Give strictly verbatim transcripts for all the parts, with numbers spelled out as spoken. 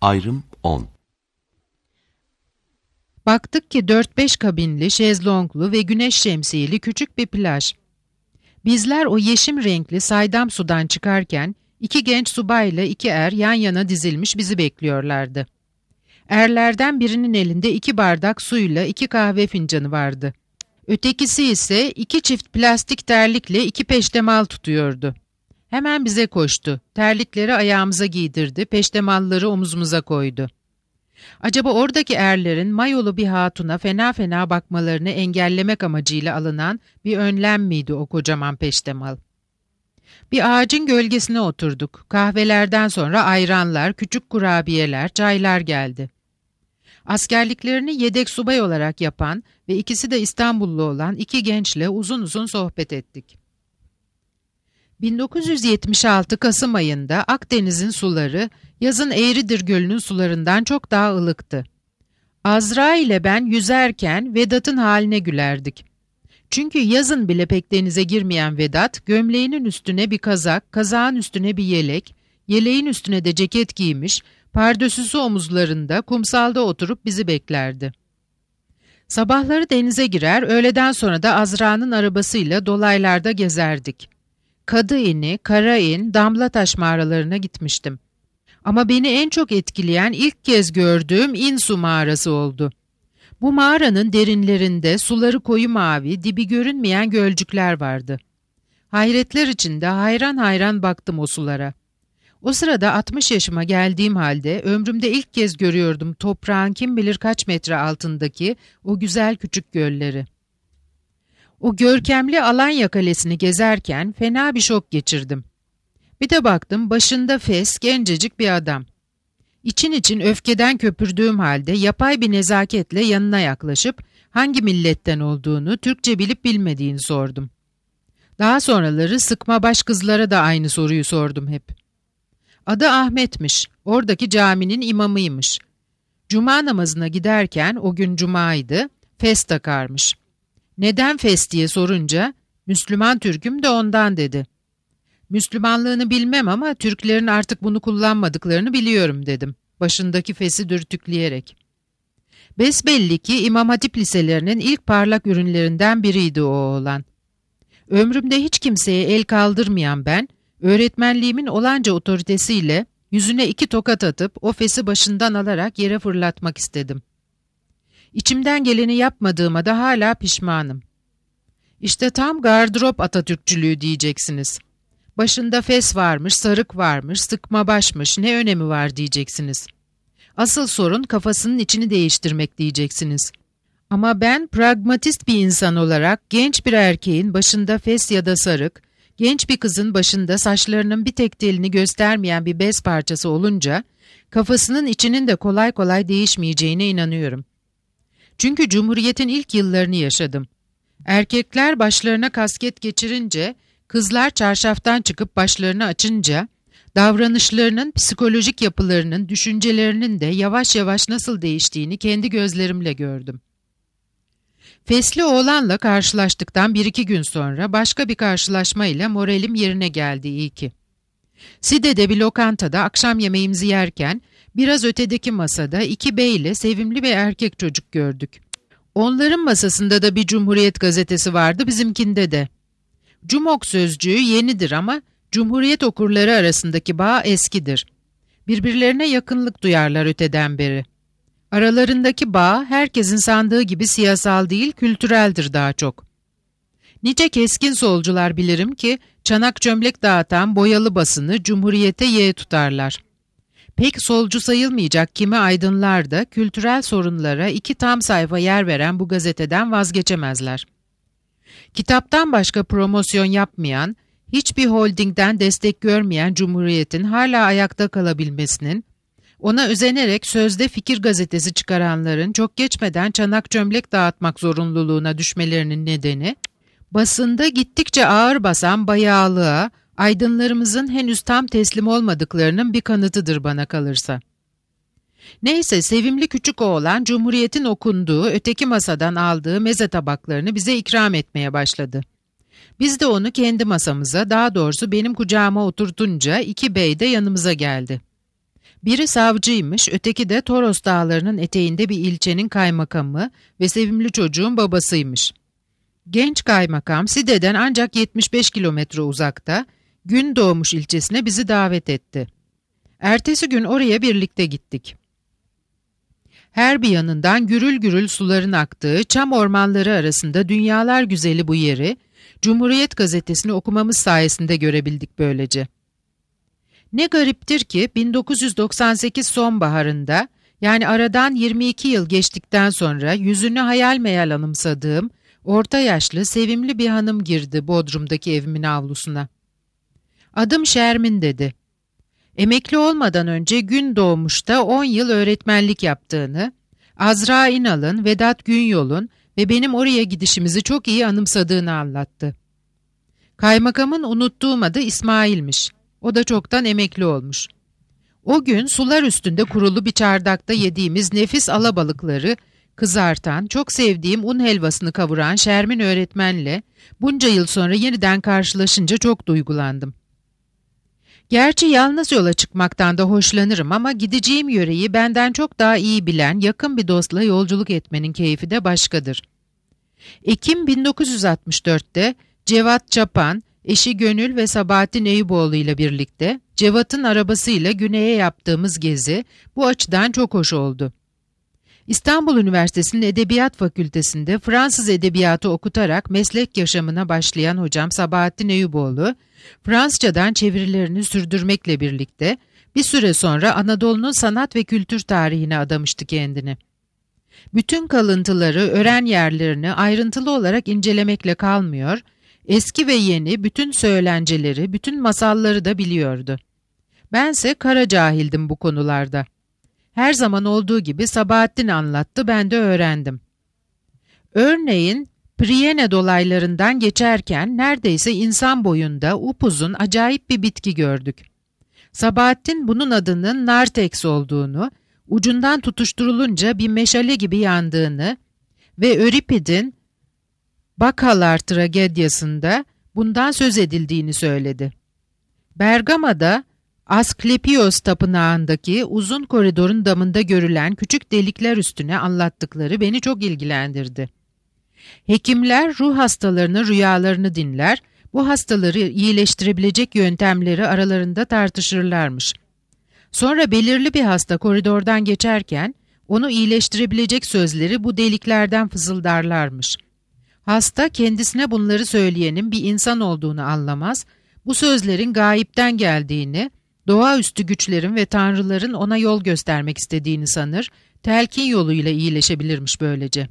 Ayrım on. Baktık ki dört beş kabinli, şezlonglu ve güneş şemsiyeli küçük bir plaj. Bizler o yeşim renkli saydam sudan çıkarken iki genç subayla iki er yan yana dizilmiş bizi bekliyorlardı. Erlerden birinin elinde iki bardak suyla iki kahve fincanı vardı. Ötekisi ise iki çift plastik terlikle iki peştemal tutuyordu. Hemen bize koştu. Terlikleri ayağımıza giydirdi, peştemalları omuzumuza koydu. Acaba oradaki erlerin mayolu bir hatuna fena fena bakmalarını engellemek amacıyla alınan bir önlem miydi o kocaman peştemal? Bir ağacın gölgesine oturduk. Kahvelerden sonra ayranlar, küçük kurabiyeler, çaylar geldi. Askerliklerini yedek subay olarak yapan ve ikisi de İstanbullu olan iki gençle uzun uzun sohbet ettik. bin dokuz yüz yetmiş altı Kasım ayında Akdeniz'in suları yazın Eğridir Gölü'nün sularından çok daha ılıktı. Azra ile ben yüzerken Vedat'ın haline gülerdik. Çünkü yazın bile pek denize girmeyen Vedat, gömleğinin üstüne bir kazak, kazağın üstüne bir yelek, yeleğin üstüne de ceket giymiş, pardösüsü omuzlarında kumsalda oturup bizi beklerdi. Sabahları denize girer, öğleden sonra da Azra'nın arabasıyla dolaylarda gezerdik. Kadıin'i, Karain, Damlataş mağaralarına gitmiştim. Ama beni en çok etkileyen ilk kez gördüğüm İnsu mağarası oldu. Bu mağaranın derinlerinde suları koyu mavi, dibi görünmeyen gölcükler vardı. Hayretler içinde hayran hayran baktım o sulara. O sırada altmış yaşıma geldiğim halde ömrümde ilk kez görüyordum toprağın kim bilir kaç metre altındaki o güzel küçük gölleri. O görkemli Alanya Kalesi'ni gezerken fena bir şok geçirdim. Bir de baktım başında fes gencecik bir adam. İçin için öfkeden köpürdüğüm halde yapay bir nezaketle yanına yaklaşıp hangi milletten olduğunu, Türkçe bilip bilmediğini sordum. Daha sonraları sıkma baş kızlara da aynı soruyu sordum hep. Adı Ahmet'miş, oradaki caminin imamıymış. Cuma namazına giderken, o gün cumaydı, fes takarmış. Neden fes diye sorunca, Müslüman Türk'üm de ondan dedi. Müslümanlığını bilmem ama Türklerin artık bunu kullanmadıklarını biliyorum dedim, başındaki fesi dürtükleyerek. Besbelli ki İmam Hatip liselerinin ilk parlak ürünlerinden biriydi o oğlan. Ömrümde hiç kimseye el kaldırmayan ben, öğretmenliğimin olanca otoritesiyle yüzüne iki tokat atıp o fesi başından alarak yere fırlatmak istedim. İçimden geleni yapmadığıma da hala pişmanım. İşte tam gardırop Atatürkçülüğü diyeceksiniz. Başında fes varmış, sarık varmış, sıkma başmış, ne önemi var diyeceksiniz. Asıl sorun kafasının içini değiştirmek diyeceksiniz. Ama ben pragmatist bir insan olarak genç bir erkeğin başında fes ya da sarık, genç bir kızın başında saçlarının bir tek telini göstermeyen bir bez parçası olunca, kafasının içinin de kolay kolay değişmeyeceğine inanıyorum. Çünkü Cumhuriyet'in ilk yıllarını yaşadım. Erkekler başlarına kasket geçirince, kızlar çarşaftan çıkıp başlarını açınca, davranışlarının, psikolojik yapılarının, düşüncelerinin de yavaş yavaş nasıl değiştiğini kendi gözlerimle gördüm. Fesli oğlanla karşılaştıktan bir iki gün sonra başka bir karşılaşmayla moralim yerine geldi iyi ki. Side'de bir lokantada akşam yemeğimizi yerken biraz ötedeki masada iki beyle sevimli bir erkek çocuk gördük. Onların masasında da bir Cumhuriyet gazetesi vardı, bizimkinde de. Cumok sözcüğü yenidir ama Cumhuriyet okurları arasındaki bağ eskidir. Birbirlerine yakınlık duyarlar öteden beri. Aralarındaki bağ herkesin sandığı gibi siyasal değil, kültüreldir daha çok. Nice keskin solcular bilirim ki çanak çömlek dağıtan boyalı basını Cumhuriyete yeğ tutarlar. Pek solcu sayılmayacak kimi aydınlar da kültürel sorunlara iki tam sayfa yer veren bu gazeteden vazgeçemezler. Kitaptan başka promosyon yapmayan, hiçbir holdingden destek görmeyen Cumhuriyet'in hala ayakta kalabilmesinin, ona özenerek sözde fikir gazetesi çıkaranların çok geçmeden çanak çömlek dağıtmak zorunluluğuna düşmelerinin nedeni, basında gittikçe ağır basan bayağılığa, aydınlarımızın henüz tam teslim olmadıklarının bir kanıtıdır bana kalırsa. Neyse sevimli küçük oğlan Cumhuriyet'in okunduğu öteki masadan aldığı meze tabaklarını bize ikram etmeye başladı. Biz de onu kendi masamıza, daha doğrusu benim kucağıma oturtunca iki bey de yanımıza geldi. Biri savcıymış, öteki de Toros Dağları'nın eteğinde bir ilçenin kaymakamı ve sevimli çocuğun babasıymış. Genç kaymakam Side'den ancak yetmiş beş kilometre uzakta Gündoğmuş ilçesine bizi davet etti. Ertesi gün oraya birlikte gittik. Her bir yanından gürül gürül suların aktığı çam ormanları arasında dünyalar güzeli bu yeri, Cumhuriyet gazetesini okumamız sayesinde görebildik böylece. Ne gariptir ki bin dokuz yüz doksan sekiz sonbaharında, yani aradan yirmi iki yıl geçtikten sonra yüzünü hayal meyal anımsadığım, orta yaşlı, sevimli bir hanım girdi Bodrum'daki evimin avlusuna. Adım Şermin dedi. Emekli olmadan önce Gündoğmuş'ta on yıl öğretmenlik yaptığını, Azra İnal'ın, Vedat Günyol'un ve benim oraya gidişimizi çok iyi anımsadığını anlattı. Kaymakamın unuttuğum adı İsmail'miş. O da çoktan emekli olmuş. O gün sular üstünde kurulu bir çardakta yediğimiz nefis alabalıkları kızartan, çok sevdiğim un helvasını kavuran Şermin öğretmenle bunca yıl sonra yeniden karşılaşınca çok duygulandım. Gerçi yalnız yola çıkmaktan da hoşlanırım ama gideceğim yöreyi benden çok daha iyi bilen yakın bir dostla yolculuk etmenin keyfi de başkadır. Ekim bin dokuz yüz altmış dört'te Cevat Çapan, eşi Gönül ve Sabahattin Eyüboğlu ile birlikte Cevat'ın arabasıyla güneye yaptığımız gezi bu açıdan çok hoş oldu. İstanbul Üniversitesi'nin Edebiyat Fakültesi'nde Fransız edebiyatı okutarak meslek yaşamına başlayan hocam Sabahattin Eyüboğlu, Fransızcadan çevirilerini sürdürmekle birlikte bir süre sonra Anadolu'nun sanat ve kültür tarihine adamıştı kendini. Bütün kalıntıları, öğren yerlerini ayrıntılı olarak incelemekle kalmıyor, eski ve yeni bütün söylenceleri, bütün masalları da biliyordu. Bense kara cahildim bu konularda. Her zaman olduğu gibi Sabahattin anlattı, ben de öğrendim. Örneğin Priene dolaylarından geçerken neredeyse insan boyunda upuzun acayip bir bitki gördük. Sabahattin bunun adının nartex olduğunu, ucundan tutuşturulunca bir meşale gibi yandığını ve Öripid'in Bakalar tragedyasında bundan söz edildiğini söyledi. Bergama'da Asklepios tapınağındaki uzun koridorun damında görülen küçük delikler üstüne anlattıkları beni çok ilgilendirdi. Hekimler ruh hastalarının rüyalarını dinler, bu hastaları iyileştirebilecek yöntemleri aralarında tartışırlarmış. Sonra belirli bir hasta koridordan geçerken onu iyileştirebilecek sözleri bu deliklerden fısıldarlarmış. Hasta kendisine bunları söyleyenin bir insan olduğunu anlamaz, bu sözlerin gayipten geldiğini, doğaüstü güçlerin ve tanrıların ona yol göstermek istediğini sanır, telkin yoluyla iyileşebilirmiş böylece.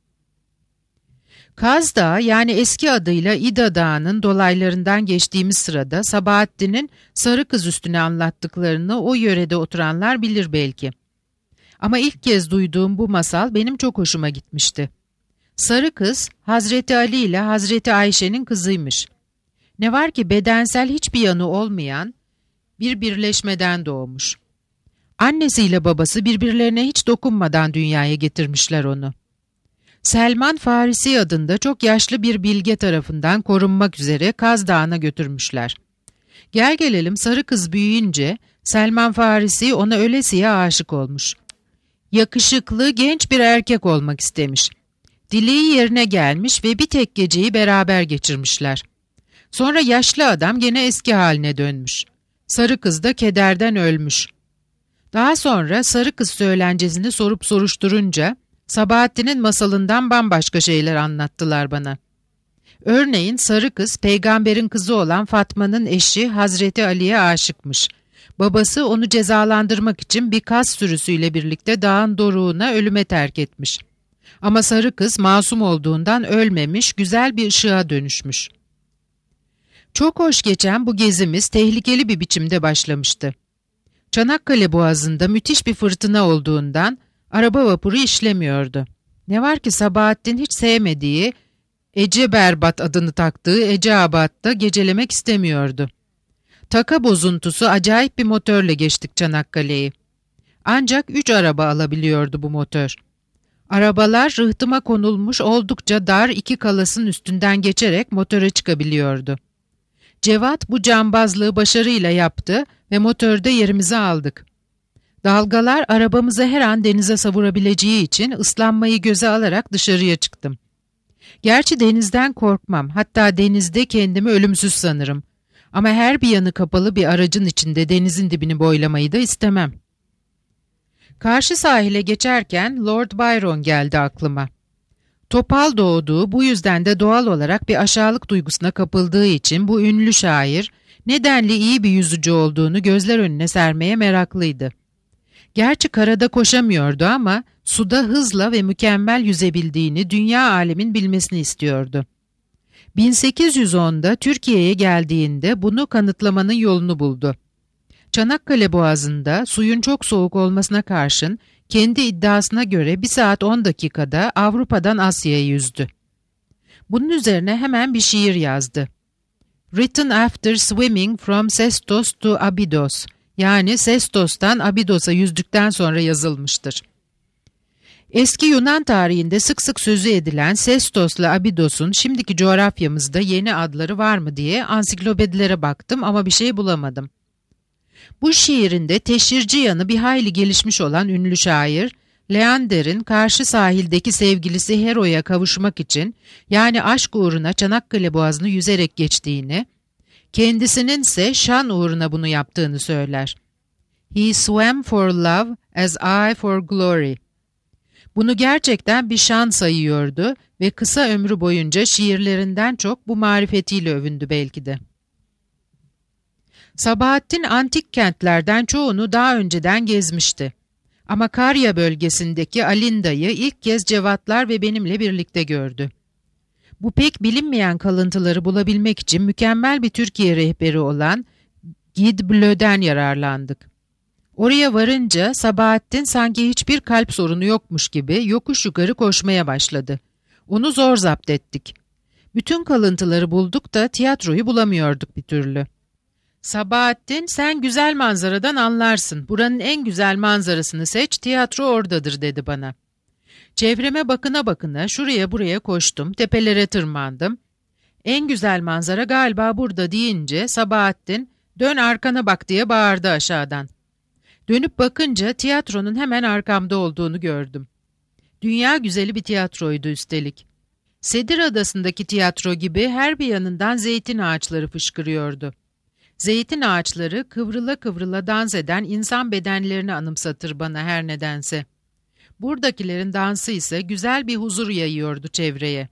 Kaz Dağı, yani eski adıyla İda Dağı'nın dolaylarından geçtiğimiz sırada Sabahattin'in Sarı Kız üstüne anlattıklarını o yörede oturanlar bilir belki. Ama ilk kez duyduğum bu masal benim çok hoşuma gitmişti. Sarı Kız, Hazreti Ali ile Hazreti Ayşe'nin kızıymış. Ne var ki bedensel hiçbir yanı olmayan bir birleşmeden doğmuş. Annesiyle babası birbirlerine hiç dokunmadan dünyaya getirmişler onu. Selman Farisi adında çok yaşlı bir bilge tarafından korunmak üzere Kaz Dağı'na götürmüşler. Gel gelelim Sarı Kız büyüyünce Selman Farisi ona ölesiye aşık olmuş. Yakışıklı, genç bir erkek olmak istemiş. Dileği yerine gelmiş ve bir tek geceyi beraber geçirmişler. Sonra yaşlı adam gene eski haline dönmüş. Sarı Kız da kederden ölmüş. Daha sonra Sarı Kız söylencesini sorup soruşturunca Sabahattin'in masalından bambaşka şeyler anlattılar bana. Örneğin Sarı Kız, peygamberin kızı olan Fatma'nın eşi Hazreti Ali'ye aşıkmış. Babası onu cezalandırmak için bir kaz sürüsüyle birlikte dağın doruğuna ölüme terk etmiş. Ama Sarı Kız masum olduğundan ölmemiş, güzel bir ışığa dönüşmüş. Çok hoş geçen bu gezimiz tehlikeli bir biçimde başlamıştı. Çanakkale Boğazı'nda müthiş bir fırtına olduğundan araba vapuru işlemiyordu. Ne var ki Sabahattin hiç sevmediği, Ece Berbat adını taktığı Eceabat'ta gecelemek istemiyordu. Taka bozuntusu acayip bir motörle geçtik Çanakkale'yi. Ancak üç araba alabiliyordu bu motor. Arabalar rıhtıma konulmuş oldukça dar iki kalasın üstünden geçerek motora çıkabiliyordu. Cevat bu cambazlığı başarıyla yaptı ve motörde yerimizi aldık. Dalgalar arabamızı her an denize savurabileceği için ıslanmayı göze alarak dışarıya çıktım. Gerçi denizden korkmam, hatta denizde kendimi ölümsüz sanırım. Ama her bir yanı kapalı bir aracın içinde denizin dibini boylamayı da istemem. Karşı sahile geçerken Lord Byron geldi aklıma. Topal doğduğu, bu yüzden de doğal olarak bir aşağılık duygusuna kapıldığı için bu ünlü şair, nedenli iyi bir yüzücü olduğunu gözler önüne sermeye meraklıydı. Gerçi karada koşamıyordu ama suda hızla ve mükemmel yüzebildiğini dünya alemin bilmesini istiyordu. bin sekiz yüz onda Türkiye'ye geldiğinde bunu kanıtlamanın yolunu buldu. Çanakkale Boğazı'nda suyun çok soğuk olmasına karşın kendi iddiasına göre bir saat on dakikada Avrupa'dan Asya'ya yüzdü. Bunun üzerine hemen bir şiir yazdı. Written after swimming from Sestos to Abydos, yani Sestos'tan Abidos'a yüzdükten sonra yazılmıştır. Eski Yunan tarihinde sık sık sözü edilen Sestos'la Abidos'un şimdiki coğrafyamızda yeni adları var mı diye ansiklopedilere baktım ama bir şey bulamadım. Bu şiirinde teşhirci yanı bir hayli gelişmiş olan ünlü şair, Leander'in karşı sahildeki sevgilisi Hero'ya kavuşmak için, yani aşk uğruna Çanakkale Boğazı'nı yüzerek geçtiğini, kendisinin ise şan uğruna bunu yaptığını söyler. He swam for love as I for glory. Bunu gerçekten bir şan sayıyordu ve kısa ömrü boyunca şiirlerinden çok bu marifetiyle övündü belki de. Sabahattin antik kentlerden çoğunu daha önceden gezmişti. Ama Karya bölgesindeki Alinda'yı ilk kez Cevatlar ve benimle birlikte gördü. Bu pek bilinmeyen kalıntıları bulabilmek için mükemmel bir Türkiye rehberi olan Guide Bleut'den yararlandık. Oraya varınca Sabahattin sanki hiçbir kalp sorunu yokmuş gibi yokuş yukarı koşmaya başladı. Onu zor zapt ettik. Bütün kalıntıları bulduk da tiyatroyu bulamıyorduk bir türlü. Sabahattin, sen güzel manzaradan anlarsın. Buranın en güzel manzarasını seç, tiyatro oradadır dedi bana. Çevreme bakına bakına şuraya buraya koştum, tepelere tırmandım. En güzel manzara galiba burada deyince Sabahattin, dön arkana bak diye bağırdı aşağıdan. Dönüp bakınca tiyatronun hemen arkamda olduğunu gördüm. Dünya güzeli bir tiyatroydu üstelik. Sedir Adası'ndaki tiyatro gibi her bir yanından zeytin ağaçları fışkırıyordu. Zeytin ağaçları kıvrıla kıvrıla dans eden insan bedenlerini anımsatır bana her nedense. Buradakilerin dansı ise güzel bir huzur yayıyordu çevreye.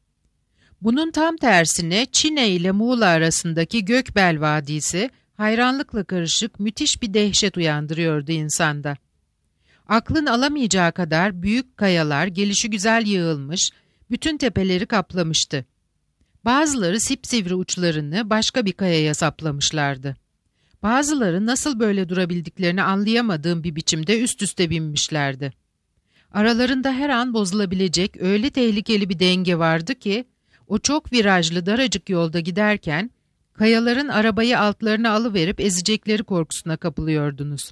Bunun tam tersine Çine ile Muğla arasındaki Gökbel Vadisi hayranlıkla karışık müthiş bir dehşet uyandırıyordu insanda. Aklın alamayacağı kadar büyük kayalar gelişigüzel yığılmış, bütün tepeleri kaplamıştı. Bazıları sipsivri uçlarını başka bir kayaya saplamışlardı. Bazıları nasıl böyle durabildiklerini anlayamadığım bir biçimde üst üste binmişlerdi. Aralarında her an bozulabilecek öyle tehlikeli bir denge vardı ki, o çok virajlı daracık yolda giderken, kayaların arabayı altlarına alıverip ezecekleri korkusuna kapılıyordunuz.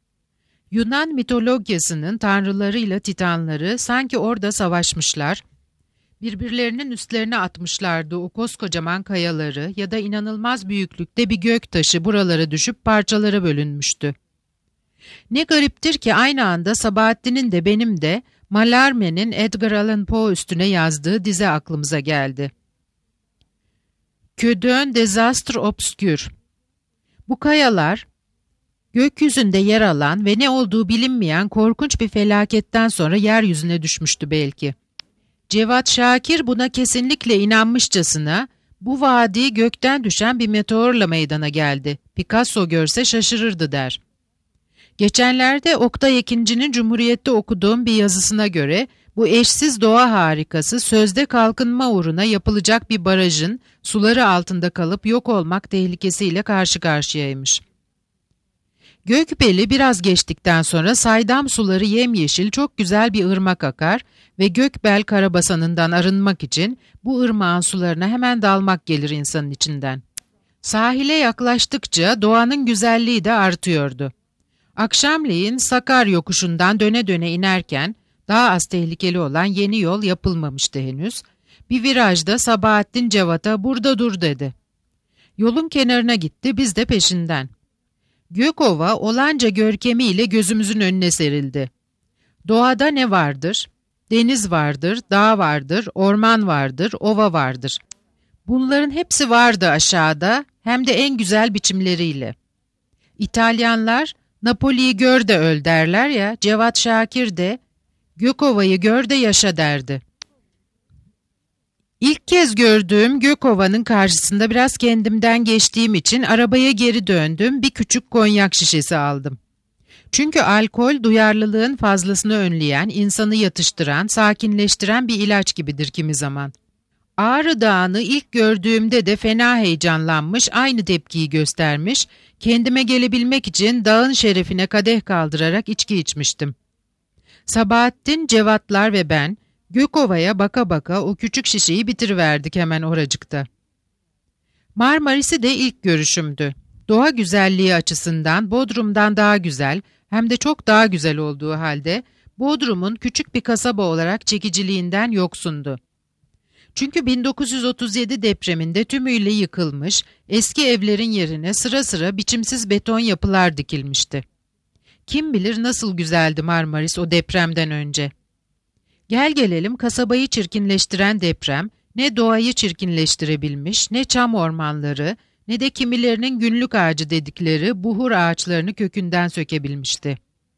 Yunan mitolojisinin tanrılarıyla titanları sanki orada savaşmışlar, birbirlerinin üstlerine atmışlardı o koskocaman kayaları ya da inanılmaz büyüklükte bir göktaşı buralara düşüp parçalara bölünmüştü. Ne gariptir ki aynı anda Sabahattin'in de benim de Mallarmé'nin Edgar Allan Poe üstüne yazdığı dize aklımıza geldi. Que d'un désastre obscur. Bu kayalar, gökyüzünde yer alan ve ne olduğu bilinmeyen korkunç bir felaketten sonra yeryüzüne düşmüştü belki. Cevat Şakir buna kesinlikle inanmışçasına, bu vadi gökten düşen bir meteorla meydana geldi. Picasso görse şaşırırdı der. Geçenlerde Oktay Ekinci'nin Cumhuriyet'te okuduğum bir yazısına göre, bu eşsiz doğa harikası sözde kalkınma uğruna yapılacak bir barajın suları altında kalıp yok olmak tehlikesiyle karşı karşıyaymış. Gökbel'i biraz geçtikten sonra saydam suları yemyeşil çok güzel bir ırmak akar ve Gökbel karabasanından arınmak için bu ırmağın sularına hemen dalmak gelir insanın içinden. Sahile yaklaştıkça doğanın güzelliği de artıyordu. Akşamleyin Sakar yokuşundan döne döne inerken daha az tehlikeli olan yeni yol yapılmamıştı henüz. Bir virajda Sabahattin Cevat'a burada dur dedi. Yolun kenarına gitti, biz de peşinden. Gökova olanca görkemiyle gözümüzün önüne serildi. Doğada ne vardır? Deniz vardır, dağ vardır, orman vardır, ova vardır. Bunların hepsi vardı aşağıda, hem de en güzel biçimleriyle. İtalyanlar, Napoli'yi gör de öl derler ya, Cevat Şakir de, Gökova'yı gör de yaşa derdi. İlk kez gördüğüm Gökova'nın karşısında biraz kendimden geçtiğim için arabaya geri döndüm, bir küçük konyak şişesi aldım. Çünkü alkol duyarlılığın fazlasını önleyen, insanı yatıştıran, sakinleştiren bir ilaç gibidir kimi zaman. Ağrı Dağı'nı ilk gördüğümde de fena heyecanlanmış, aynı tepkiyi göstermiş, kendime gelebilmek için dağın şerefine kadeh kaldırarak içki içmiştim. Sabahattin, Cevatlar ve ben, Gökova'ya baka baka o küçük şişeyi bitiriverdik hemen oracıkta. Marmaris'i de ilk görüşümdü. Doğa güzelliği açısından Bodrum'dan daha güzel, hem de çok daha güzel olduğu halde, Bodrum'un küçük bir kasaba olarak çekiciliğinden yoksundu. Çünkü bin dokuz yüz otuz yedi depreminde tümüyle yıkılmış, eski evlerin yerine sıra sıra biçimsiz beton yapılar dikilmişti. Kim bilir nasıl güzeldi Marmaris o depremden önce. Gel gelelim kasabayı çirkinleştiren deprem, ne doğayı çirkinleştirebilmiş, ne çam ormanları, ne de kimilerinin günlük ağacı dedikleri buhur ağaçlarını kökünden sökebilmişti.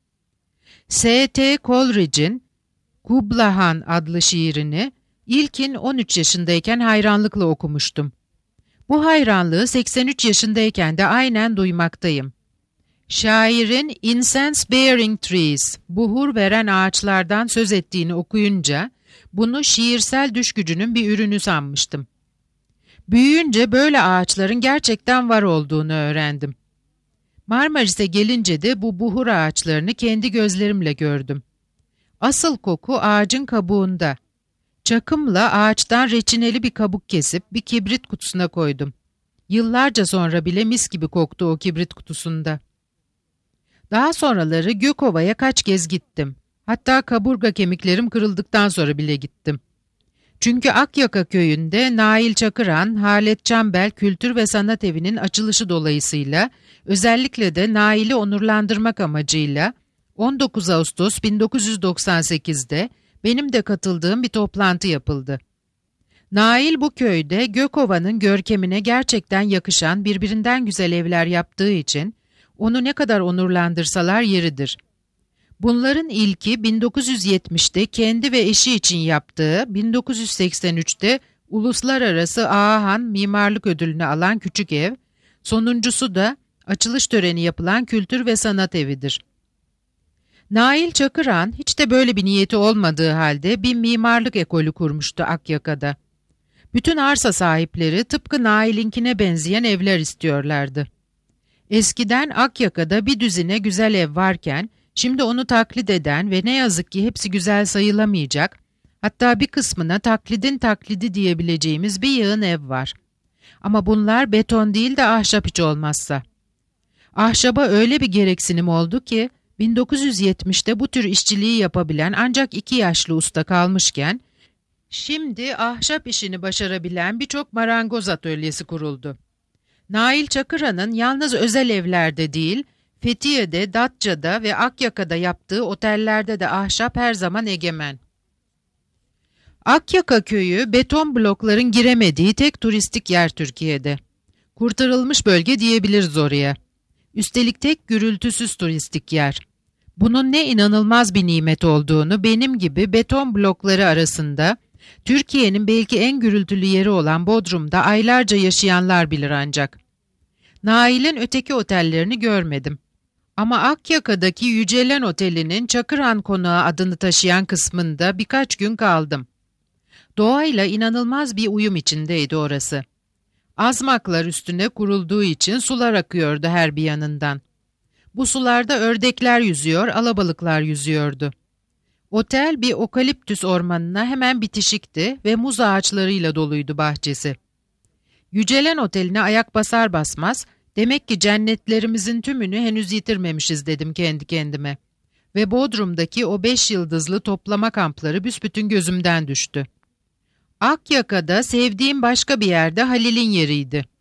S T Coleridge'in Kubla Han adlı şiirini ilkin on üç yaşındayken hayranlıkla okumuştum. Bu hayranlığı seksen üç yaşındayken de aynen duymaktayım. Şairin Incense Bearing Trees, buhur veren ağaçlardan söz ettiğini okuyunca bunu şiirsel düş gücünün bir ürünü sanmıştım. Büyüyünce böyle ağaçların gerçekten var olduğunu öğrendim. Marmaris'e gelince de bu buhur ağaçlarını kendi gözlerimle gördüm. Asıl koku ağacın kabuğunda. Çakımla ağaçtan reçineli bir kabuk kesip bir kibrit kutusuna koydum. Yıllarca sonra bile mis gibi koktu o kibrit kutusunda. Daha sonraları Gökova'ya kaç kez gittim. Hatta kaburga kemiklerim kırıldıktan sonra bile gittim. Çünkü Akyaka köyünde Nail Çakıran, Halet Çambel Kültür ve Sanat Evi'nin açılışı dolayısıyla, özellikle de Nail'i onurlandırmak amacıyla on dokuz Ağustos bin dokuz yüz doksan sekiz'de benim de katıldığım bir toplantı yapıldı. Nail bu köyde Gökova'nın görkemine gerçekten yakışan birbirinden güzel evler yaptığı için onu ne kadar onurlandırsalar yeridir. Bunların ilki bin dokuz yüz yetmiş'te kendi ve eşi için yaptığı, bin dokuz yüz seksen üç'te Uluslararası Ağahan Mimarlık Ödülünü alan küçük ev, sonuncusu da açılış töreni yapılan Kültür ve Sanat Evi'dir. Nail Çakıran hiç de böyle bir niyeti olmadığı halde bir mimarlık ekolü kurmuştu Akyaka'da. Bütün arsa sahipleri tıpkı Nail'inkine benzeyen evler istiyorlardı. Eskiden Akyaka'da bir düzine güzel ev varken, şimdi onu taklit eden ve ne yazık ki hepsi güzel sayılamayacak, hatta bir kısmına taklidin taklidi diyebileceğimiz bir yığın ev var. Ama bunlar beton değil de ahşap hiç olmazsa. Ahşaba öyle bir gereksinim oldu ki, bin dokuz yüz yetmiş'te bu tür işçiliği yapabilen ancak iki yaşlı usta kalmışken, şimdi ahşap işini başarabilen birçok marangoz atölyesi kuruldu. Nail Çakıran'ın yalnız özel evlerde değil, Fethiye'de, Datça'da ve Akyaka'da yaptığı otellerde de ahşap her zaman egemen. Akyaka köyü beton blokların giremediği tek turistik yer Türkiye'de. Kurtarılmış bölge diyebiliriz oraya. Üstelik tek gürültüsüz turistik yer. Bunun ne inanılmaz bir nimet olduğunu benim gibi beton blokları arasında, Türkiye'nin belki en gürültülü yeri olan Bodrum'da aylarca yaşayanlar bilir ancak. Nail'in öteki otellerini görmedim. Ama Akyaka'daki Yücelen Oteli'nin Çakıran Konağı adını taşıyan kısmında birkaç gün kaldım. Doğayla inanılmaz bir uyum içindeydi orası. Azmaklar üstüne kurulduğu için sular akıyordu her bir yanından. Bu sularda ördekler yüzüyor, alabalıklar yüzüyordu. Otel bir okaliptüs ormanına hemen bitişikti ve muz ağaçlarıyla doluydu bahçesi. Yücelen Oteli'ne ayak basar basmaz, demek ki cennetlerimizin tümünü henüz yitirmemişiz dedim kendi kendime. Ve Bodrum'daki o beş yıldızlı toplama kampları büsbütün gözümden düştü. Akyaka'da sevdiğim başka bir yerde Halil'in yeriydi.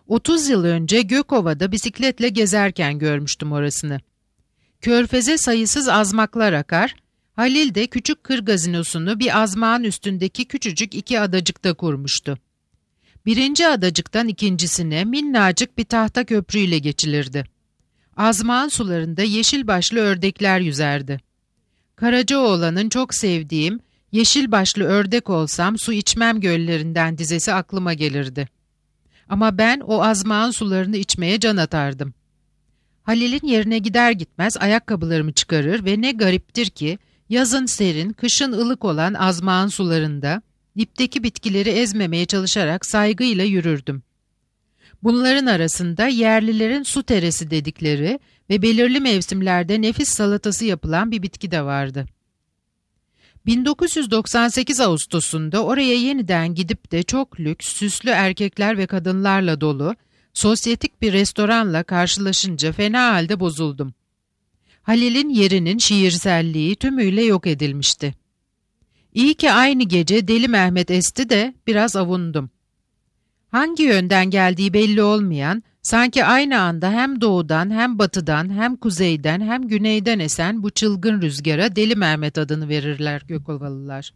otuz yıl önce Gökova'da bisikletle gezerken görmüştüm orasını. Körfeze sayısız azmaklar akar, Halil de küçük kır gazinosunu bir azmağın üstündeki küçücük iki adacıkta kurmuştu. Birinci adacıktan ikincisine minnacık bir tahta köprüyle geçilirdi. Azmağın sularında yeşil başlı ördekler yüzerdi. Karacaoğlan'ın çok sevdiğim yeşil başlı ördek olsam su içmem göllerinden dizesi aklıma gelirdi. Ama ben o azmağın sularını içmeye can atardım. Halil'in yerine gider gitmez ayakkabılarımı çıkarır ve ne gariptir ki yazın serin, kışın ılık olan azmağın sularında dipteki bitkileri ezmemeye çalışarak saygıyla yürürdüm. Bunların arasında yerlilerin su teresi dedikleri ve belirli mevsimlerde nefis salatası yapılan bir bitki de vardı. bin dokuz yüz doksan sekiz Ağustos'unda oraya yeniden gidip de çok lüks, süslü erkekler ve kadınlarla dolu, sosyetik bir restoranla karşılaşınca fena halde bozuldum. Halil'in yerinin şiirselliği tümüyle yok edilmişti. İyi ki aynı gece Deli Mehmet esti de biraz avundum. Hangi yönden geldiği belli olmayan, sanki aynı anda hem doğudan hem batıdan hem kuzeyden hem güneyden esen bu çılgın rüzgara Deli Mehmet adını verirler Gökovalılar.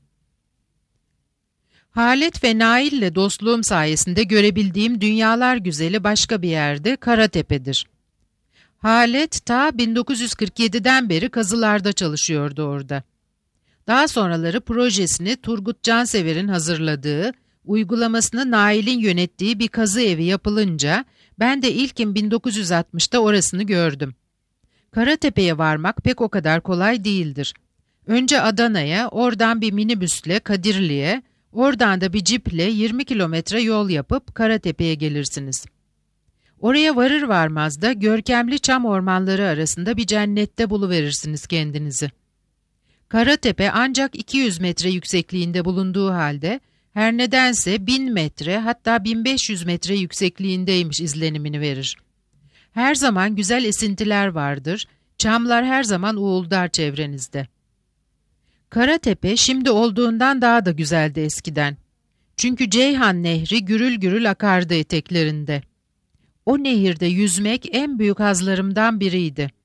Halet ve Nail'le dostluğum sayesinde görebildiğim dünyalar güzeli başka bir yerde Karatepe'dir. Halet ta bin dokuz yüz kırk yediden beri kazılarda çalışıyordu orada. Daha sonraları projesini Turgut Cansever'in hazırladığı, uygulamasını Nail'in yönettiği bir kazı evi yapılınca ben de ilkin bin dokuz yüz altmışta orasını gördüm. Karatepe'ye varmak pek o kadar kolay değildir. Önce Adana'ya, oradan bir minibüsle Kadirli'ye, oradan da bir ciple yirmi kilometre yol yapıp Karatepe'ye gelirsiniz. Oraya varır varmaz da görkemli çam ormanları arasında bir cennette buluverirsiniz kendinizi. Karatepe ancak iki yüz metre yüksekliğinde bulunduğu halde her nedense bin metre hatta bin beş yüz metre yüksekliğindeymiş izlenimini verir. Her zaman güzel esintiler vardır, çamlar her zaman uğuldar çevrenizde. Karatepe şimdi olduğundan daha da güzeldi eskiden. Çünkü Ceyhan Nehri gürül gürül akardı eteklerinde. O nehirde yüzmek en büyük hazlarımdan biriydi.